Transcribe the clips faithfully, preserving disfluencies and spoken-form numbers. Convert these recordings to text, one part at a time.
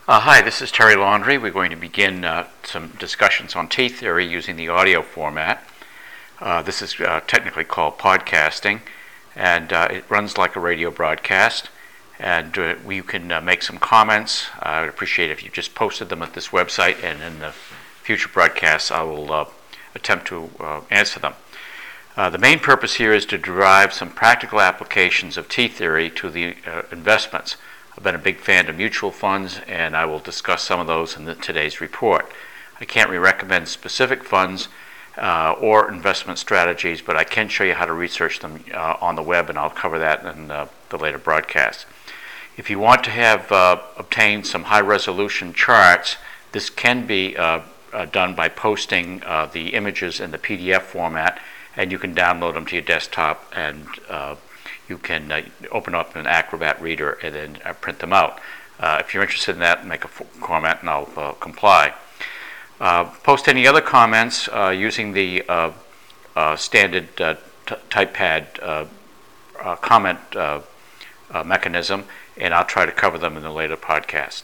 Uh, hi, this is Terry Laundrie. We're going to begin uh, some discussions on T theory using the audio format. Uh, this is uh, technically called podcasting, and uh, it runs like a radio broadcast. And uh, we can uh, make some comments. I would appreciate if you just posted them at this website, and in the future broadcasts I will uh, attempt to uh, answer them. Uh, the main purpose here is to derive some practical applications of T theory to the uh, investments. I've been a big fan of mutual funds, and I will discuss some of those in the, today's report. I can't really recommend specific funds uh, or investment strategies, but I can show you how to research them uh, on the web, and I'll cover that in uh, the later broadcast. If you want to have uh, obtained some high-resolution charts, this can be uh, uh, done by posting uh, the images in the P D F format, and you can download them to your desktop, and uh, you can uh, open up an Acrobat reader and then uh, print them out. Uh, if you're interested in that, make a comment and I'll uh, comply. Uh, post any other comments uh, using the uh, uh, standard uh, t- typepad uh, uh, comment uh, uh, mechanism, and I'll try to cover them in the later podcast.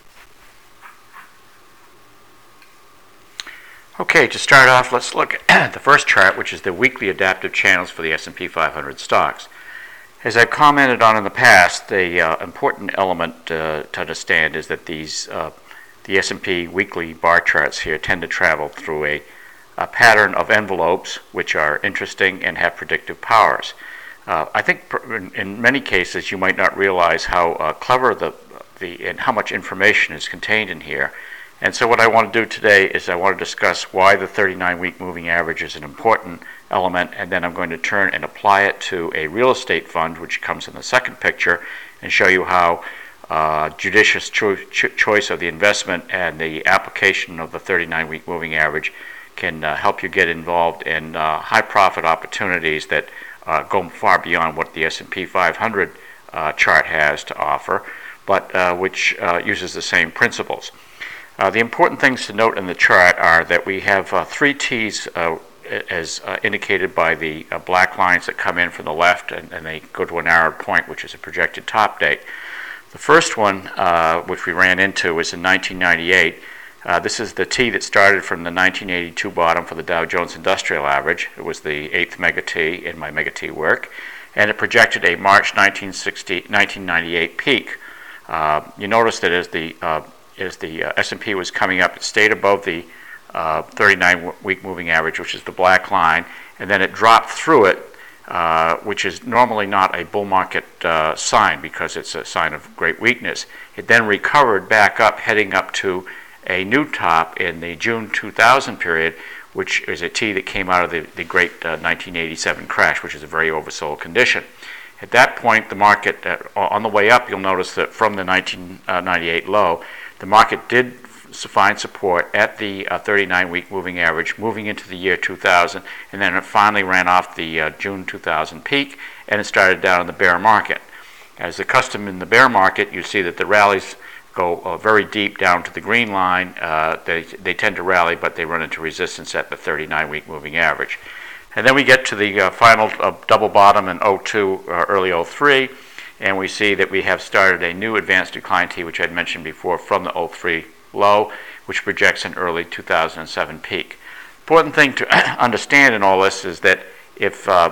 Okay, to start off, let's look at the first chart, which is the weekly adaptive channels for the S and P five hundred stocks. As I've commented on in the past, the uh, important element uh, to understand is that these uh, the S and P weekly bar charts here tend to travel through a, a pattern of envelopes which are interesting and have predictive powers. Uh, I think in, in many cases you might not realize how uh, clever the, the and how much information is contained in here. And so what I want to do today is I want to discuss why the thirty-nine week moving average is an important element, and then I'm going to turn and apply it to a real estate fund, which comes in the second picture, and show you how uh, judicious cho- cho- choice of the investment and the application of the thirty-nine week moving average can uh, help you get involved in uh, high profit opportunities that uh, go far beyond what the S and P five hundred uh, chart has to offer, but uh, which uh, uses the same principles. Uh, the important things to note in the chart are that we have uh, three T's uh, as uh, indicated by the uh, black lines that come in from the left, and, and they go to a narrowed point, which is a projected top date. The first one, uh, which we ran into, was in nineteen ninety-eight. Uh, this is the T that started from the nineteen eighty-two bottom for the Dow Jones Industrial Average. It was the eighth mega T in my mega T work, and it projected a March nineteen ninety-eight peak. Uh, you notice that as the uh, as the uh, S and P was coming up, it stayed above the uh, thirty-nine week moving average, which is the black line, and then it dropped through it, uh, which is normally not a bull market uh, sign because it's a sign of great weakness. It then recovered back up, heading up to a new top in the June two thousand period, which is a T that came out of the, the great uh, nineteen eighty-seven crash, which is a very oversold condition. At that point, the market, uh, on the way up, you'll notice that from the nineteen ninety-eight low, the market did find support at the uh, thirty-nine week moving average moving into the year two thousand, and then it finally ran off the uh, June two thousand peak, and it started down in the bear market. As the custom in the bear market, you see that the rallies go uh, very deep down to the green line. Uh, they, they tend to rally, but they run into resistance at the thirty-nine week moving average. And then we get to the uh, final uh, double bottom in oh two, uh, early oh three, and we see that we have started a new advanced decline T, which I'd mentioned before, from the oh three low, which projects an early two thousand seven peak. Important thing to understand in all this is that if uh,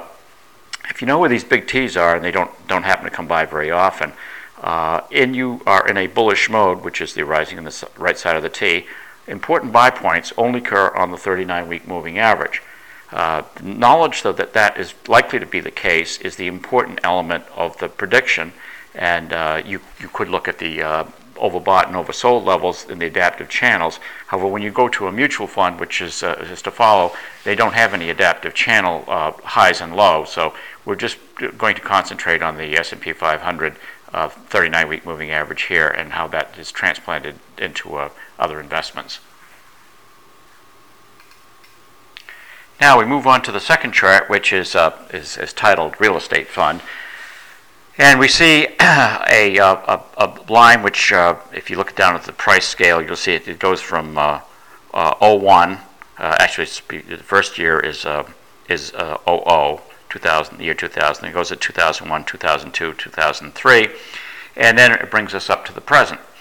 if you know where these big T's are, and they don't don't happen to come by very often, uh, and you are in a bullish mode, which is the rising on the right side of the T, important buy points only occur on the thirty-nine week moving average. Uh, knowledge, though, that that is likely to be the case is the important element of the prediction, and uh, you you could look at the uh, overbought and oversold levels in the adaptive channels. However, when you go to a mutual fund, which is uh, is to follow, they don't have any adaptive channel uh, highs and lows. So we're just going to concentrate on the S and P five hundred uh, thirty-nine week moving average here and how that is transplanted into uh, other investments. Now we move on to the second chart, which is uh, is, is titled Real Estate Fund. And we see a, a, a line which, uh, if you look down at the price scale, you'll see it, it goes from uh, uh, oh one, uh, actually it's, the first year is uh, is uh, oh oh, two thousand, the year two thousand. It goes to two thousand one, two thousand two, two thousand three, and then it brings us up to the present.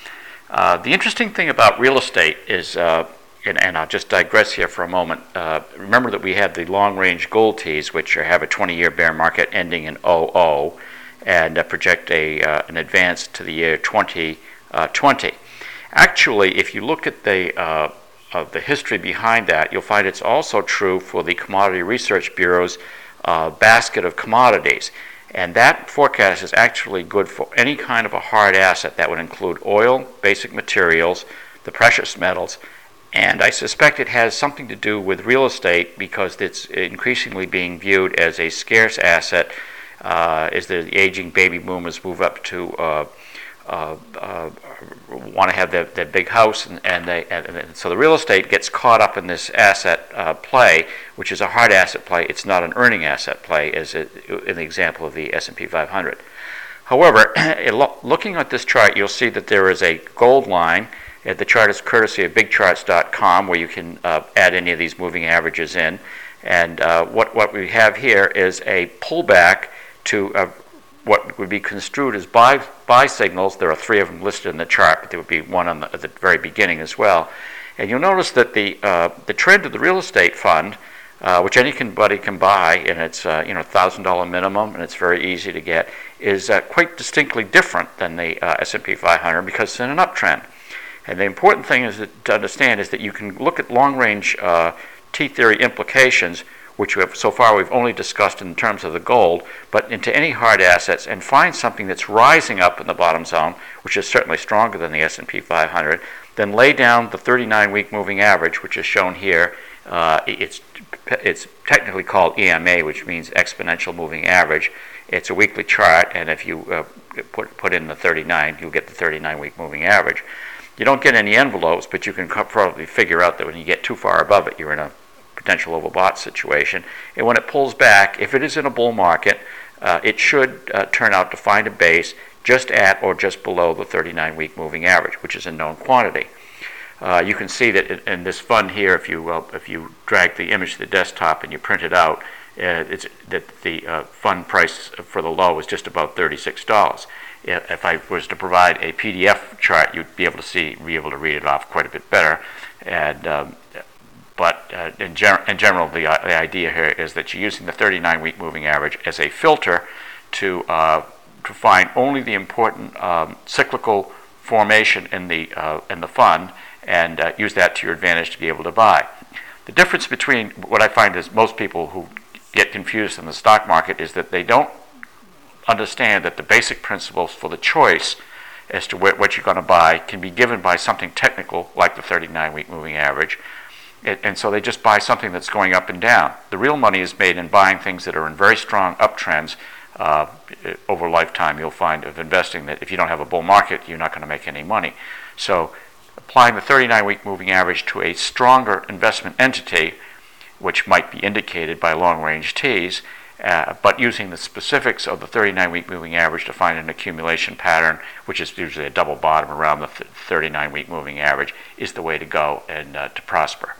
Uh, the interesting thing about real estate is, uh, and, and I'll just digress here for a moment. Uh, remember that we have the long-range gold tees, which have a twenty-year bear market ending in oh oh, and uh, project a uh, an advance to the year twenty twenty. Actually, if you look at the uh, of the history behind that, you'll find it's also true for the Commodity Research Bureau's uh, basket of commodities. And that forecast is actually good for any kind of a hard asset. That would include oil, basic materials, the precious metals, and I suspect it has something to do with real estate because it's increasingly being viewed as a scarce asset uh, as the aging baby boomers move up to uh, uh, uh, want to have their, their big house, and, and, they, and, and so the real estate gets caught up in this asset uh, play, which is a hard asset play. It's not an earning asset play, as it, in the example of the S and P five hundred. However, looking at this chart, you'll see that there is a gold line. Uh, the chart is courtesy of big charts dot com, where you can uh, add any of these moving averages in. And uh, what, what we have here is a pullback to uh, what would be construed as buy, buy signals. There are three of them listed in the chart, but there would be one on the, at the very beginning as well. And you'll notice that the, uh, the trend of the real estate fund, uh, which anybody can buy, and it's uh, you know one thousand dollars minimum, and it's very easy to get, is uh, quite distinctly different than the uh, S and P five hundred because it's in an uptrend. And the important thing is that, to understand is that you can look at long-range uh, T-theory implications, which we have, so far we've only discussed in terms of the gold, but into any hard assets, and find something that's rising up in the bottom zone, which is certainly stronger than the S and P five hundred, then lay down the thirty-nine week moving average, which is shown here. Uh, it's, it's technically called E M A, which means exponential moving average. It's a weekly chart, and if you uh, put, put in the thirty-nine, you'll get the thirty-nine week moving average. You don't get any envelopes, but you can probably figure out that when you get too far above it, you're in a potential overbought situation. And when it pulls back, if it is in a bull market, uh, it should uh, turn out to find a base just at or just below the thirty-nine week moving average, which is a known quantity. Uh, you can see that in this fund here, if you uh, if you drag the image to the desktop and you print it out, uh, it's that the uh, fund price for the low is just about thirty-six dollars. If I was to provide a P D F chart, you'd be able to see, be able to read it off quite a bit better. And um, but uh, in, ger- in general, the, uh, the idea here is that you're using the thirty-nine week moving average as a filter to uh, to find only the important um, cyclical formation in the uh, in the fund, and uh, use that to your advantage to be able to buy. The difference between what I find is most people who get confused in the stock market is that they don't understand that the basic principles for the choice as to wh- what you're going to buy can be given by something technical like the thirty-nine week moving average. It, and so they just buy something that's going up and down. The real money is made in buying things that are in very strong uptrends. Uh, over a lifetime, you'll find of investing that if you don't have a bull market, you're not going to make any money. So applying the thirty-nine week moving average to a stronger investment entity, which might be indicated by long-range T's, Uh, but using the specifics of the thirty-nine week moving average to find an accumulation pattern, which is usually a double bottom around the thirty-nine week moving average, is the way to go and uh, to prosper.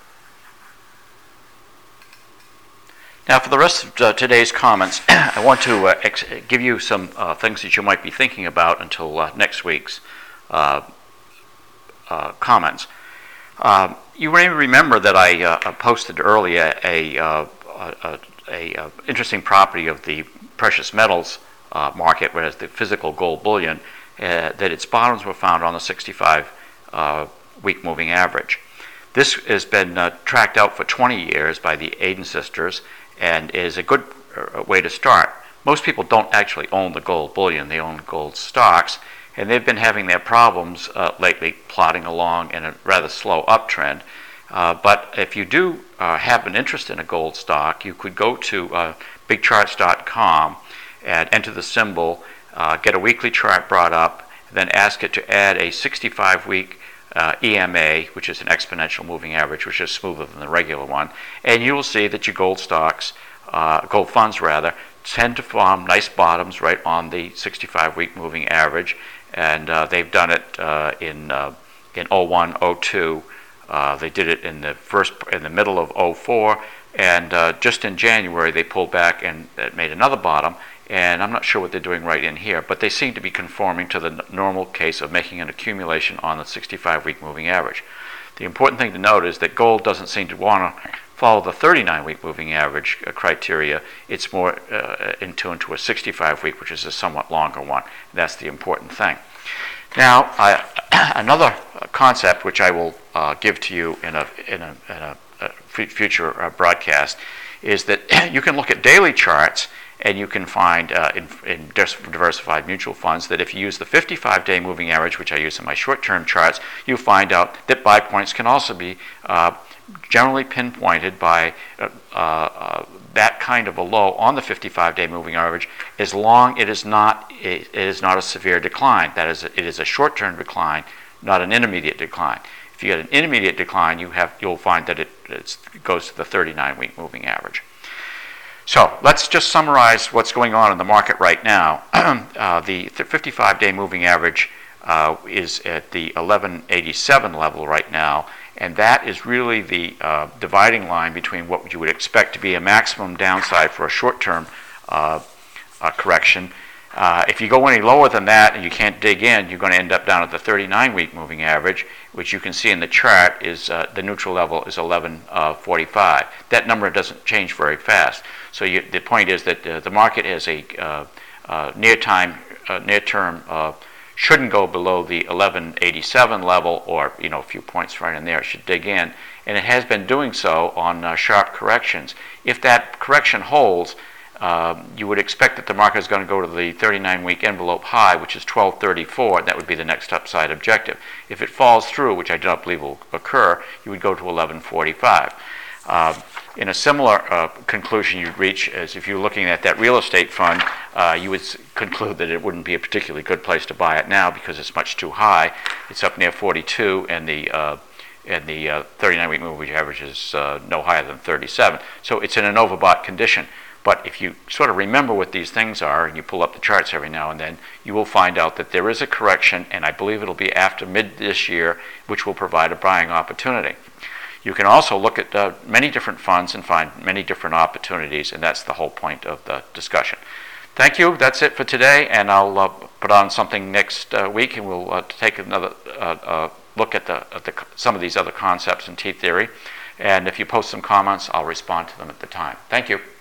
Now, for the rest of uh, today's comments, I want to uh, ex- give you some uh, things that you might be thinking about until uh, next week's uh, uh, comments. Uh, you may remember that I uh, posted earlier a, uh, a, a, a interesting property of the precious metals uh, market, whereas the physical gold bullion, uh, that its bottoms were found on the sixty-five uh, week moving average. This has been uh, tracked out for twenty years by the Aden sisters, and is a good uh, way to start. Most people don't actually own the gold bullion, they own gold stocks, and they've been having their problems uh, lately plodding along in a rather slow uptrend. Uh, but if you do uh, have an interest in a gold stock, you could go to uh, big charts dot com and enter the symbol, uh, get a weekly chart brought up, then ask it to add a sixty-five week Uh, E M A, which is an exponential moving average, which is smoother than the regular one, and you will see that your gold stocks, uh, gold funds rather, tend to form nice bottoms right on the sixty-five week moving average, and uh, they've done it uh, in uh, in oh one, oh two. Uh, they did it in the first, in the middle of oh four, and uh, just in January they pulled back and it made another bottom, and I'm not sure what they're doing right in here, but they seem to be conforming to the n- normal case of making an accumulation on the sixty-five week moving average. The important thing to note is that gold doesn't seem to want to follow the thirty-nine week moving average uh, criteria. It's more uh, in tune to a sixty-five week, which is a somewhat longer one. That's the important thing. Now, I, another concept which I will uh, give to you in a, in a, in a, a future uh, broadcast is that you can look at daily charts, and you can find uh, in, in diversified mutual funds that if you use the fifty-five day moving average, which I use in my short-term charts, you find out that buy points can also be uh, generally pinpointed by uh, uh, that kind of a low on the fifty-five day moving average, as long it is not it is not a severe decline. That is, it is a short-term decline, not an intermediate decline. If you get an intermediate decline, you have you'll find that it, it goes to the thirty-nine week moving average. So let's just summarize what's going on in the market right now. uh, the fifty-five day moving average uh, is at the eleven eighty-seven level right now, and that is really the uh, dividing line between what you would expect to be a maximum downside for a short-term uh, uh, correction. Uh, if you go any lower than that and you can't dig in, you're going to end up down at the thirty-nine week moving average, which you can see in the chart is uh, the neutral level is eleven forty-five. That number doesn't change very fast. So you, the point is that uh, the market has a uh, uh, near time, uh, near term uh, shouldn't go below the eleven eighty-seven level, or you know a few points right in there. It should dig in, and it has been doing so on uh, sharp corrections. If that correction holds, Uh, you would expect that the market is going to go to the thirty-nine week envelope high, which is twelve thirty-four. That would be the next upside objective. If it falls through, which I do not believe will occur, you would go to eleven forty-five. Uh, in a similar uh, conclusion you'd reach as if you're looking at that real estate fund, uh, you would s- conclude that it wouldn't be a particularly good place to buy it now because it's much too high. It's up near forty-two, and the uh, and the uh, thirty-nine week moving average is uh, no higher than thirty-seven. So it's in an overbought condition. But if you sort of remember what these things are, and you pull up the charts every now and then, you will find out that there is a correction, and I believe it'll be after mid this year, which will provide a buying opportunity. You can also look at uh, many different funds and find many different opportunities, and that's the whole point of the discussion. Thank you. That's it for today, and I'll uh, put on something next uh, week, and we'll uh, take another uh, uh, look at, the, at the, some of these other concepts in T theory. And if you post some comments, I'll respond to them at the time. Thank you.